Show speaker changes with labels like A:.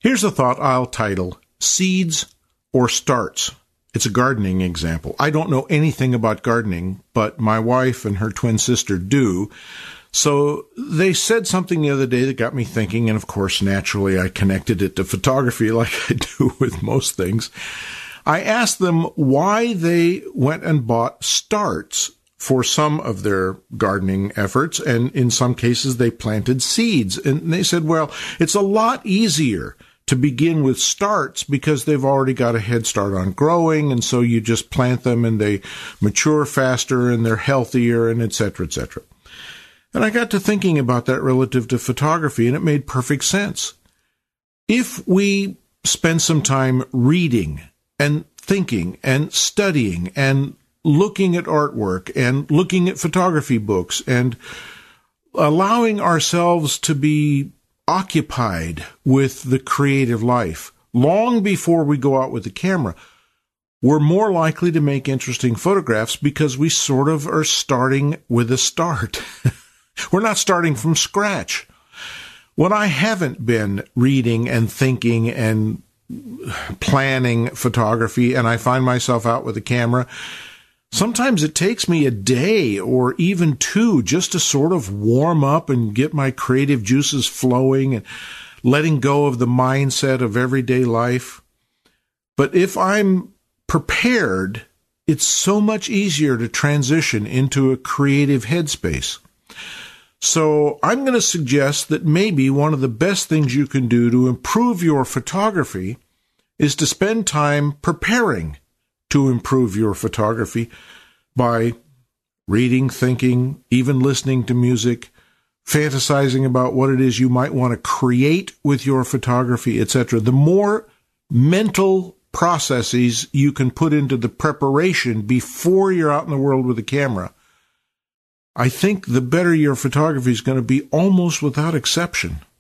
A: Here's a thought I'll title Seeds or Starts. It's a gardening example. I don't know anything about gardening, but my wife and her twin sister do. So they said something the other day that got me thinking, and of course, naturally, I connected it to photography like I do with most things. I asked them why they went and bought starts for some of their gardening efforts, and in some cases, they planted seeds. And they said, well, it's a lot easier to begin with starts because they've already got a head start on growing, and so you just plant them and they mature faster and they're healthier and et cetera, et cetera. And I got to thinking about that relative to photography, and it made perfect sense. If we spend some time reading and thinking and studying and looking at artwork and looking at photography books and allowing ourselves to be occupied with the creative life long before we go out with the camera, we're more likely to make interesting photographs because we sort of are starting with a start. We're not starting from scratch. When I haven't been reading and thinking and planning photography and I find myself out with a camera, sometimes it takes me a day or even two just to sort of warm up and get my creative juices flowing and letting go of the mindset of everyday life. But if I'm prepared, it's so much easier to transition into a creative headspace. So I'm going to suggest that maybe one of the best things you can do to improve your photography is to spend time preparing to improve your photography by reading, thinking, even listening to music, fantasizing about what it is you might want to create with your photography, etc. The more mental processes you can put into the preparation before you're out in the world with a camera, I think the better your photography is going to be almost without exception.